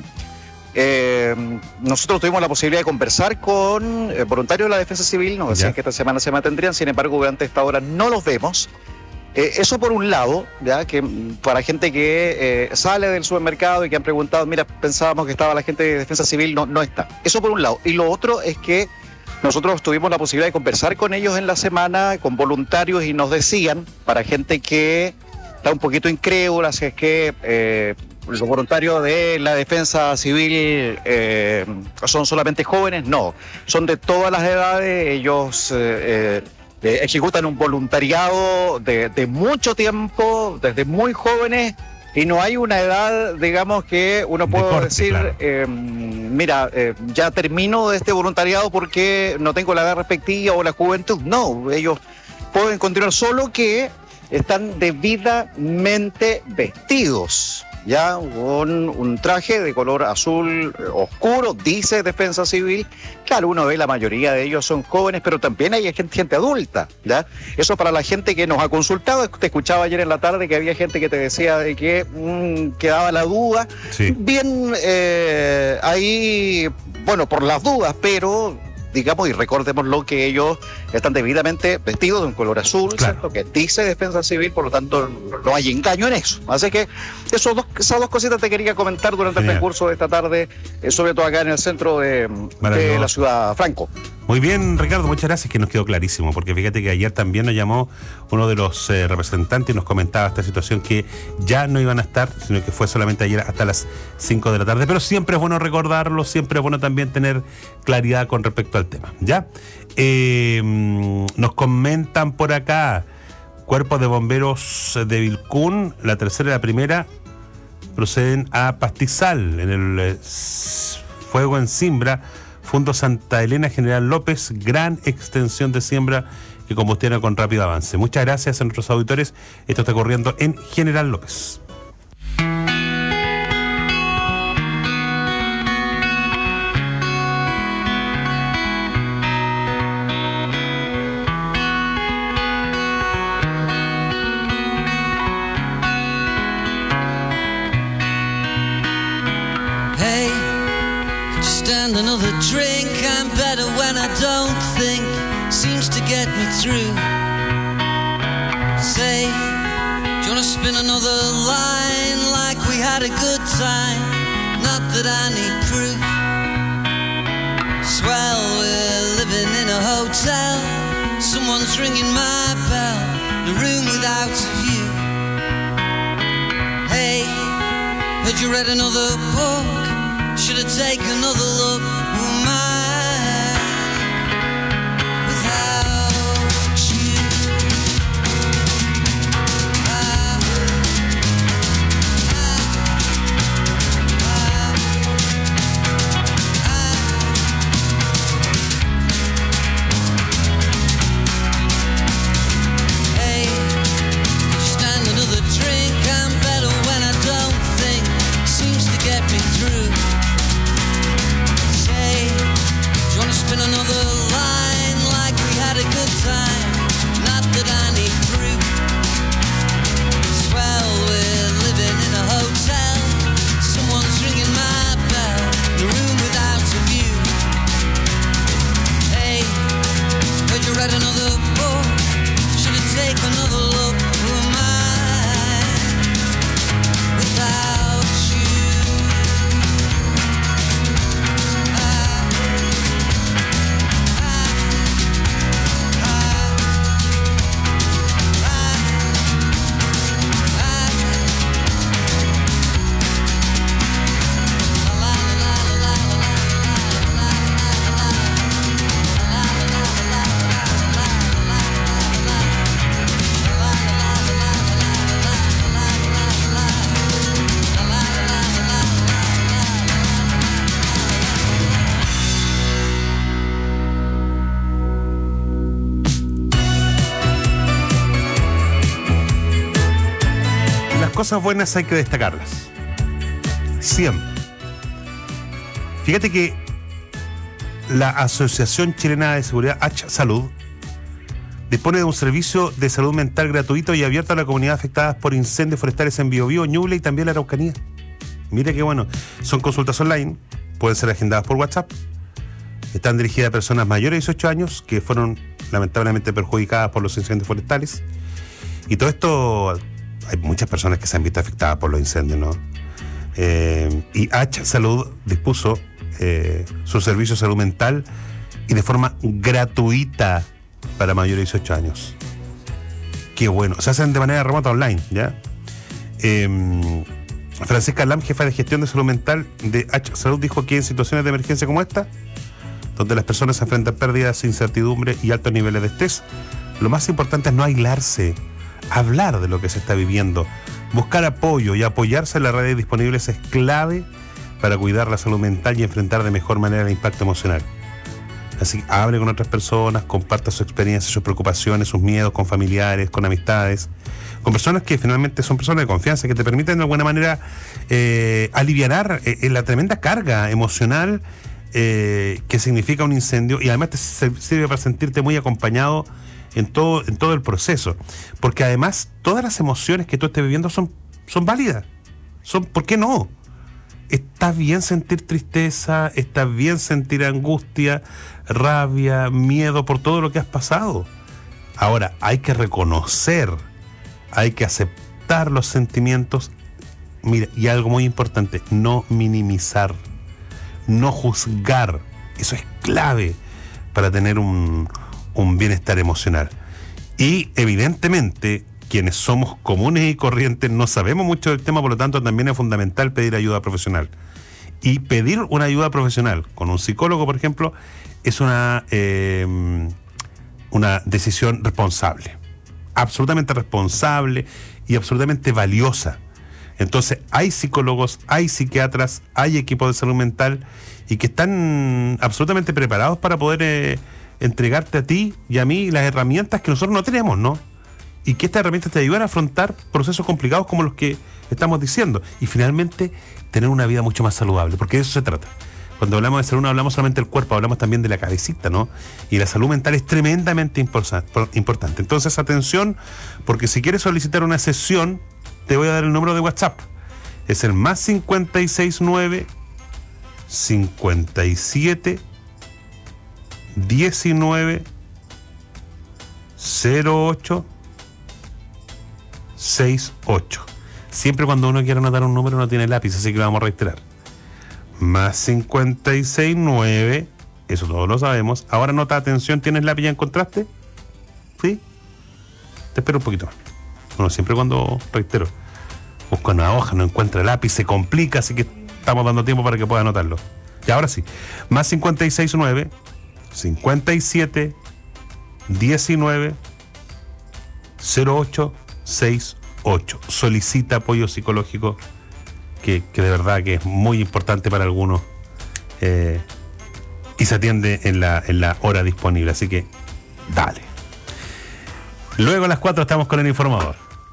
Nosotros tuvimos la posibilidad de conversar con voluntarios de la Defensa Civil, nos decían que esta semana se mantendrían, sin embargo durante esta hora no los vemos. Eso por un lado, ya que para gente que sale del supermercado y que han preguntado, mira, pensábamos que estaba la gente de Defensa Civil, no está. Eso por un lado. Y lo otro es que nosotros tuvimos la posibilidad de conversar con ellos en la semana, con voluntarios, y nos decían, para gente que está un poquito incrédula, si es que los voluntarios de la Defensa Civil son solamente jóvenes, no, son de todas las edades. Ellos ejecutan un voluntariado de mucho tiempo, desde muy jóvenes, y no hay una edad, digamos, que uno pueda decir, claro, mira, ya termino de este voluntariado porque no tengo la edad respectiva o la juventud. No, ellos pueden continuar, solo que están debidamente vestidos, ya con un traje de color azul oscuro, dice Defensa Civil. Claro, uno ve, la mayoría de ellos son jóvenes, pero también hay gente adulta, ¿ya? Eso para la gente que nos ha consultado. Te escuchaba ayer en la tarde que había gente que te decía de que quedaba la duda. Sí. Bien, ahí, bueno, por las dudas, pero digamos, y recordémoslo, que ellos están debidamente vestidos de un color azul, claro, ¿cierto? Que dice Defensa Civil, por lo tanto no hay engaño en eso. Así que esas dos cositas te quería comentar durante el transcurso de esta tarde, sobre todo acá en el centro de la ciudad, Franco. Muy bien, Ricardo, muchas gracias, que nos quedó clarísimo, porque fíjate que ayer también nos llamó uno de los representantes y nos comentaba esta situación, que ya no iban a estar, sino que fue solamente ayer hasta las 5 de la tarde, pero siempre es bueno recordarlo, siempre es bueno también tener claridad con respecto al tema, ¿ya? Nos comentan por acá, cuerpos de bomberos de Vilcún, la tercera y la primera, proceden a Pastizal, en el fuego en Simbra, Fundo Santa Elena, General López, gran extensión de siembra que combustiona con rápido avance. Muchas gracias a nuestros auditores. Esto está corriendo en General López. Another drink, I'm better when I don't think, seems to get me through. Say, do you wanna spin another line like we had a good time? Not that I need proof. Swell, we're living in a hotel, someone's ringing my bell, the room without a view. Hey, heard you read another book, should I take another look? Who am I without you? Hey, stand another drink, I'm better when cosas buenas hay que destacarlas. Siempre. Fíjate que la Asociación Chilena de Seguridad H Salud dispone de un servicio de salud mental gratuito y abierto a la comunidad afectada por incendios forestales en Biobío, Ñuble y también la Araucanía. Mira qué bueno. Son consultas online, pueden ser agendadas por WhatsApp. Están dirigidas a personas mayores de 18 años que fueron lamentablemente perjudicadas por los incendios forestales. Y todo esto, hay muchas personas que se han visto afectadas por los incendios, ¿no? Y H Salud dispuso su servicio de salud mental y de forma gratuita para mayores de 18 años. Qué bueno. Se hacen de manera remota online, ¿ya? Francisca Lam, jefa de gestión de salud mental de H Salud, dijo que en situaciones de emergencia como esta, donde las personas se enfrentan pérdidas, incertidumbre y altos niveles de estrés, lo más importante es no aislarse, hablar de lo que se está viviendo, buscar apoyo y apoyarse en las redes disponibles es clave para cuidar la salud mental y enfrentar de mejor manera el impacto emocional. Así que hable con otras personas, comparta su experiencia, sus preocupaciones, sus miedos con familiares, con amistades, con personas que finalmente son personas de confianza, que te permiten de alguna manera alivianar la tremenda carga emocional que significa un incendio, y además te sirve para sentirte muy acompañado en todo el proceso, porque además todas las emociones que tú estés viviendo son válidas. ¿Por qué no? Está bien sentir tristeza, está bien sentir angustia, rabia, miedo por todo lo que has pasado. Ahora, hay que reconocer, hay que aceptar los sentimientos. Mira, y algo muy importante, no minimizar, no juzgar. Eso es clave para tener un bienestar emocional. Y evidentemente, quienes somos comunes y corrientes no sabemos mucho del tema, por lo tanto también es fundamental pedir ayuda profesional. Y pedir una ayuda profesional con un psicólogo, por ejemplo, es una decisión responsable, absolutamente responsable y absolutamente valiosa. Entonces hay psicólogos, hay psiquiatras, hay equipos de salud mental y que están absolutamente preparados para poder entregarte a ti y a mí las herramientas que nosotros no tenemos, ¿no? Y que estas herramientas te ayudan a afrontar procesos complicados como los que estamos diciendo. Y finalmente, tener una vida mucho más saludable, porque de eso se trata. Cuando hablamos de salud no hablamos solamente del cuerpo, hablamos también de la cabecita, ¿no? Y la salud mental es tremendamente importante. Entonces, atención, porque si quieres solicitar una sesión, te voy a dar el número de WhatsApp. Es el +569 57 19 08 68. Siempre cuando uno quiera anotar un número no tiene lápiz, así que lo vamos a reiterar. +569, eso todos lo sabemos. Ahora nota, atención, ¿tienes lápiz? ¿Ya encontraste? ¿Sí? Te espero un poquito más. Bueno, siempre cuando reitero, busca una hoja, no encuentra lápiz, se complica, así que estamos dando tiempo para que pueda anotarlo. Y ahora sí, +569 57 19 08 68. Solicita apoyo psicológico, que de verdad que es muy importante para algunos, y se atiende en la hora disponible, así que dale. Luego a las 4 estamos con el informador.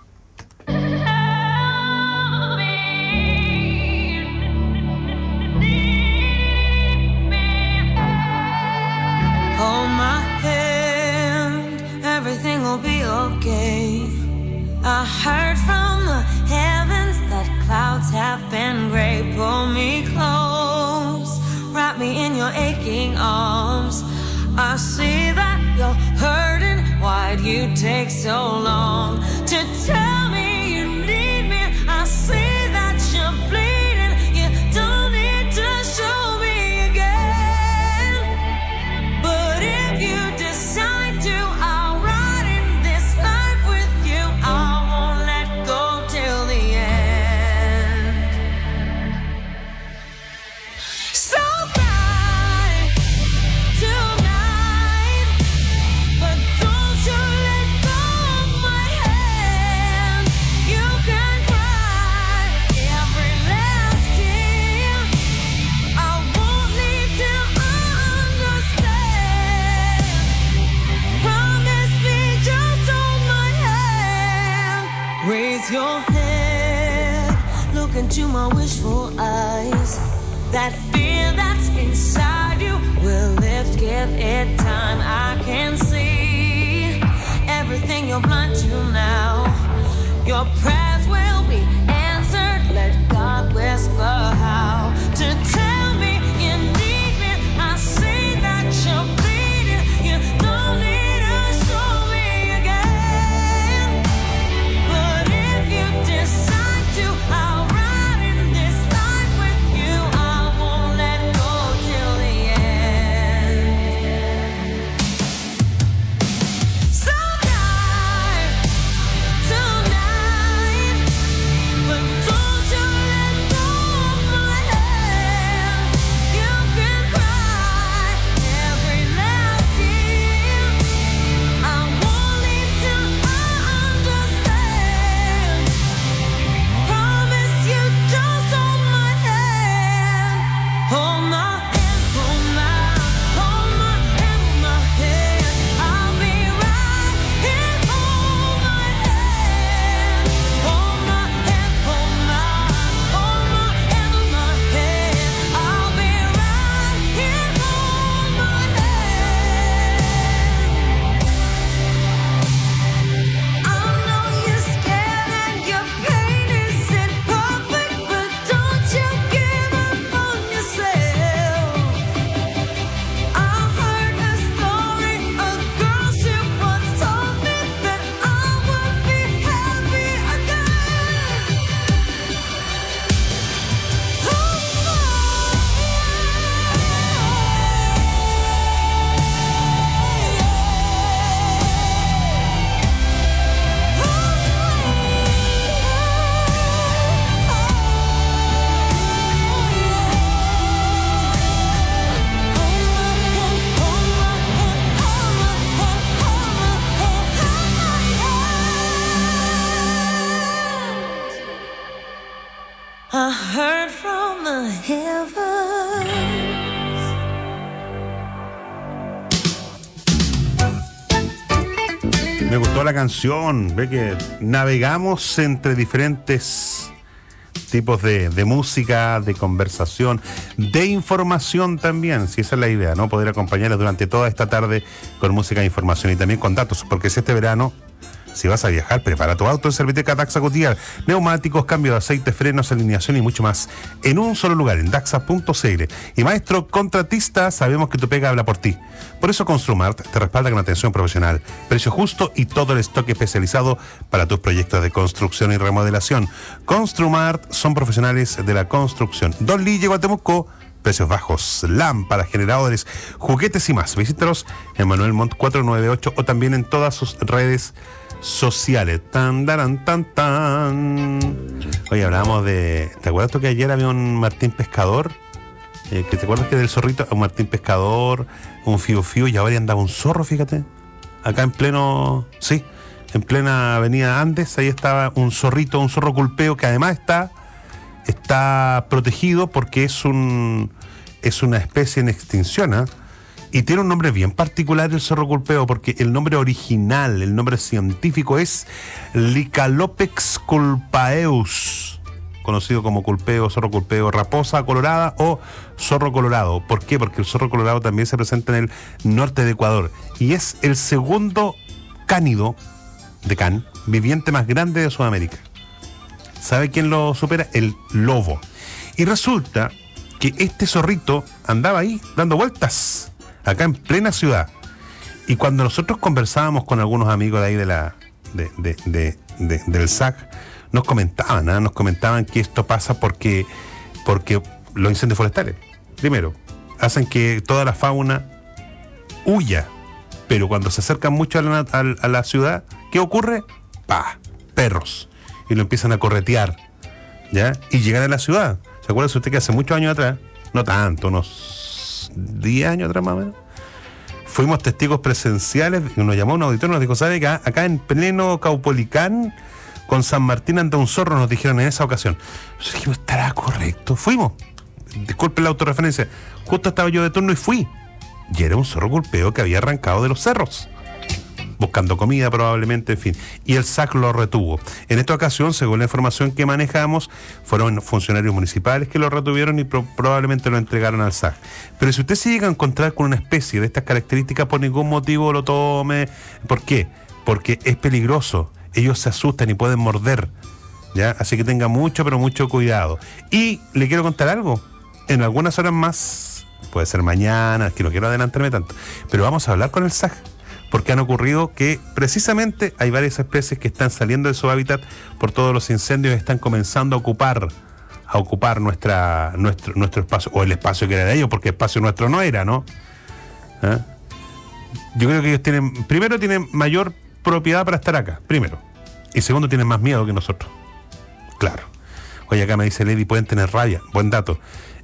Hold my hand, everything will be okay. I heard from the heavens that clouds have been gray. Pull me close, wrap me in your aching arms. I see that you're hurting. Why'd you take so long to tell me you need me? I see that you're bleeding. You don't need to show me again. But if you decide to, I'll ride in this life with you. I won't let go till the end. So cry tonight, but don't you let go of my hand. your wishful eyes. That fear that's inside you will lift, give it time. I can see everything you're blind to now. Your prayers will be answered. Let God whisper how to tell me you need me. I see that you're bleeding. You don't need to show me again. But if you decide to, I'll ride in this life with you. I won't let go till the end. So tonight, but don't you let go of my hand. You can cry every last tear. I won't leave till I understand. Promise you just hold my hand. Hold my hand, hold my hand, hold my hand. I'll be right here. Hold my hand, hold my hand, hold my hand, hold my hand. I'll be right here. Hold my hand. I know you're scared and your pain isn't perfect, but don't you give up on yourself. I heard a story, a girl she once told me that I would be happy again. I heard from the heavens. Me gustó la canción. Ve que navegamos entre diferentes tipos de música, de conversación, de información también, si esa es la idea, ¿no? Poder acompañarles durante toda esta tarde con música e información y también con datos, porque es este verano. Si vas a viajar, prepara tu auto en Serviteca Daxa Gutiérrez. Neumáticos, cambio de aceite, frenos, alineación y mucho más. En un solo lugar, en daxa.cl. Y maestro contratista, sabemos que tu pega habla por ti. Por eso Construmart te respalda con atención profesional, precio justo y todo el stock especializado para tus proyectos de construcción y remodelación. Construmart son profesionales de la construcción. Don Lee llegó a Temuco. Precios bajos, lámparas, generadores, juguetes y más. Visítalos en Manuel Montt 498 o también en todas sus redes sociales. Tan, tan, tan, tan. Oye, hablábamos de... ¿Te acuerdas tú que ayer había un Martín Pescador? Que te acuerdas que del zorrito, un Martín Pescador, un fiu y ahora andaba un zorro, fíjate. Acá en pleno... Sí, en plena avenida Andes, ahí estaba un zorrito, un zorro culpeo que además está protegido porque es una especie en extinción, ¿eh? Y tiene un nombre bien particular el zorro culpeo, porque el nombre original, el nombre científico es Licalopex culpaeus, conocido como culpeo, zorro culpeo, raposa colorada o zorro colorado. ¿Por qué? Porque el zorro colorado también se presenta en el norte de Ecuador y es el segundo cánido de can viviente más grande de Sudamérica. ¿Sabe quién lo supera? El lobo. Y resulta que este zorrito andaba ahí dando vueltas acá en plena ciudad. Y cuando nosotros conversábamos con algunos amigos de ahí del SAC, nos comentaban que esto pasa porque los incendios forestales, primero, hacen que toda la fauna huya, pero cuando se acercan mucho a la ciudad, ¿qué ocurre? Perros. Y lo empiezan a corretear, ¿ya? Y llegan a la ciudad. ¿Se acuerda usted que hace muchos años atrás, no tanto, unos 10 años atrás más o menos, fuimos testigos presenciales, y nos llamó un auditor y nos dijo, ¿sabe que acá en pleno Caupolicán, con San Martín anda un zorro? Nos dijeron en esa ocasión. Entonces dijimos, ¿estará correcto? Fuimos. Disculpe la autorreferencia. Justo estaba yo de turno y fui. Y era un zorro culpeo que había arrancado de los cerros. buscando comida probablemente, en fin. Y el SAC lo retuvo. En esta ocasión, según la información que manejamos, fueron funcionarios municipales que lo retuvieron y probablemente lo entregaron al SAC. Pero si usted se llega a encontrar con una especie de estas características, por ningún motivo lo tome. ¿Por qué? Porque es peligroso. Ellos se asustan y pueden morder, ¿ya? Así que tenga mucho, pero mucho cuidado. Y le quiero contar algo. En algunas horas más, puede ser mañana, es que no quiero adelantarme tanto, pero vamos a hablar con el SAC, porque han ocurrido que precisamente hay varias especies que están saliendo de su hábitat por todos los incendios y están comenzando a ocupar nuestro espacio, o el espacio que era de ellos, porque el espacio nuestro no era, ¿no? ¿Eh? Yo creo que ellos tienen mayor propiedad para estar acá, primero, y segundo, tienen más miedo que nosotros. Claro. Oye, acá me dice Lady, pueden tener rabia. Buen dato.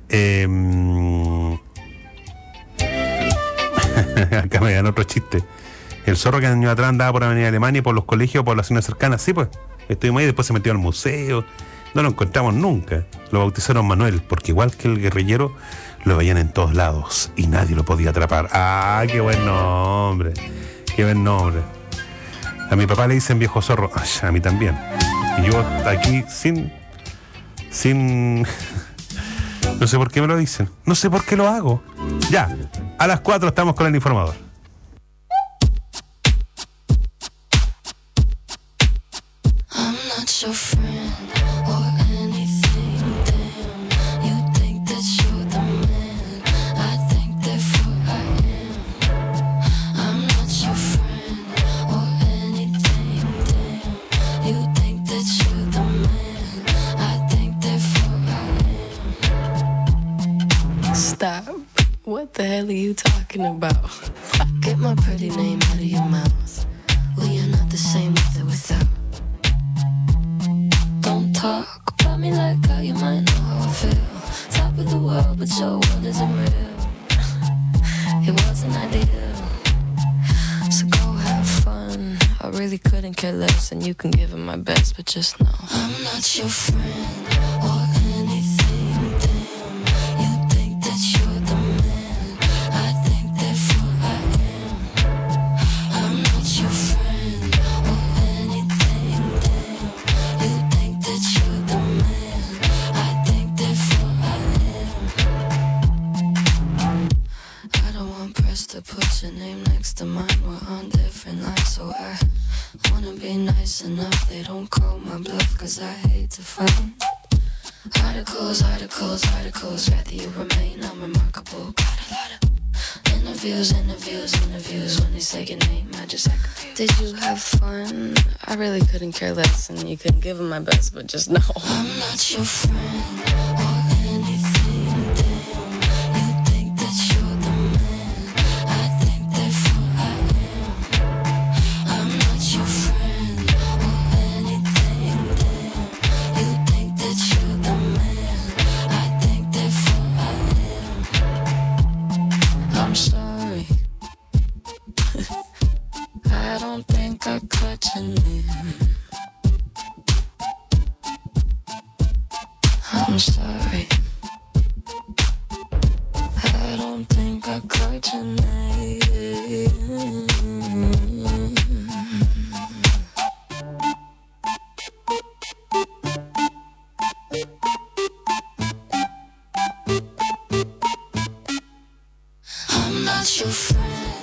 Acá me dan otro chiste. El zorro que años atrás andaba por Avenida Alemania y por los colegios o poblaciones cercanas. Sí, pues, estuvimos ahí, después se metió al museo. No lo encontramos nunca. Lo bautizaron Manuel, porque igual que el guerrillero, lo veían en todos lados y nadie lo podía atrapar. ¡Ah, qué buen nombre! ¡Qué buen nombre! A mi papá le dicen viejo zorro. Ay, a mí también. Y yo aquí sin no sé por qué me lo dicen. No sé por qué lo hago. Ya, a las 4 estamos con el informador. I'm not your friend or anything, damn. You think that you're the man, I think therefore I am. I'm not your friend or anything, damn. You think that you're the man, I think therefore I am. Stop. What the hell are you talking about? Get my pretty name out of your mouth. Well, you're not the same with it without. Don't talk about me like how you might know how I feel. Top of the world, but your world isn't real. It wasn't ideal. So go have fun. I really couldn't care less, and you can give it my best, but just know I'm not your friend or anything, damn. You think that you're the man, I think therefore I am. I'm not your friend or anything, damn. You think that you're the man, I think therefore I am. I don't want press to put your name next to mine. We're on different lines, so I wanna be nice enough. They don't call my bluff, cause I hate to fight. Articles, rather you remain unremarkable. Got a lot of interviews. When they say your name, I just act confused. Did you have fun? I really couldn't care less, and you couldn't give them my best, but just know I'm not your friend or anything, damn. You think that you're the man, I think therefore I am. I'm not your friend or anything, damn. You think that you're the man, I think therefore I am. I'm sorry. I don't think I caught your name. I'm sorry. I don't think I caught your name. I'm not your friend.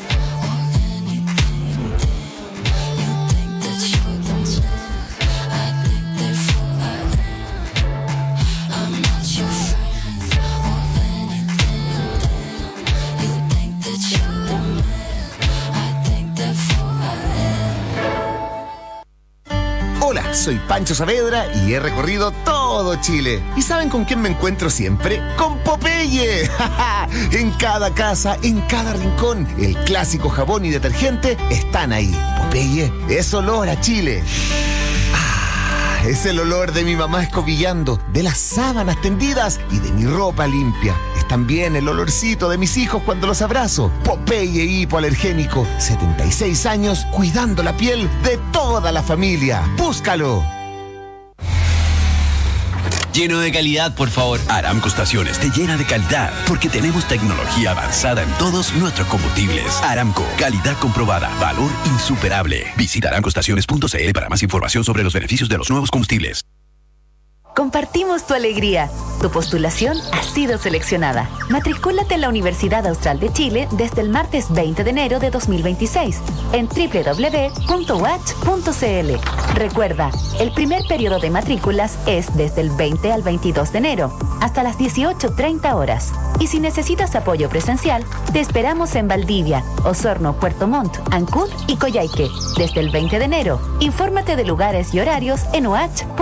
Hola, soy Pancho Saavedra y he recorrido todo Chile. ¿Y saben con quién me encuentro siempre? ¡Con Popeye! En cada casa, en cada rincón, el clásico jabón y detergente están ahí. Popeye es olor a Chile. Es el olor de mi mamá escobillando, de las sábanas tendidas y de mi ropa limpia. Es también el olorcito de mis hijos cuando los abrazo. Popeye hipoalergénico, 76 años cuidando la piel de toda la familia. ¡Búscalo! lleno de calidad, por favor. Aramco Estaciones te llena de calidad porque tenemos tecnología avanzada en todos nuestros combustibles. Aramco, calidad comprobada, valor insuperable. Visita aramcoestaciones.cl para más información sobre los beneficios de los nuevos combustibles. Compartimos tu alegría. Tu postulación ha sido seleccionada. Matricúlate en la Universidad Austral de Chile desde el martes 20 de enero de 2026 en www.uach.cl. Recuerda, el primer periodo de matrículas es desde el 20 al 22 de enero, hasta las 18:30 horas. Y si necesitas apoyo presencial, te esperamos en Valdivia, Osorno, Puerto Montt, Ancud y Coyhaique desde el 20 de enero. Infórmate de lugares y horarios en uach.cl.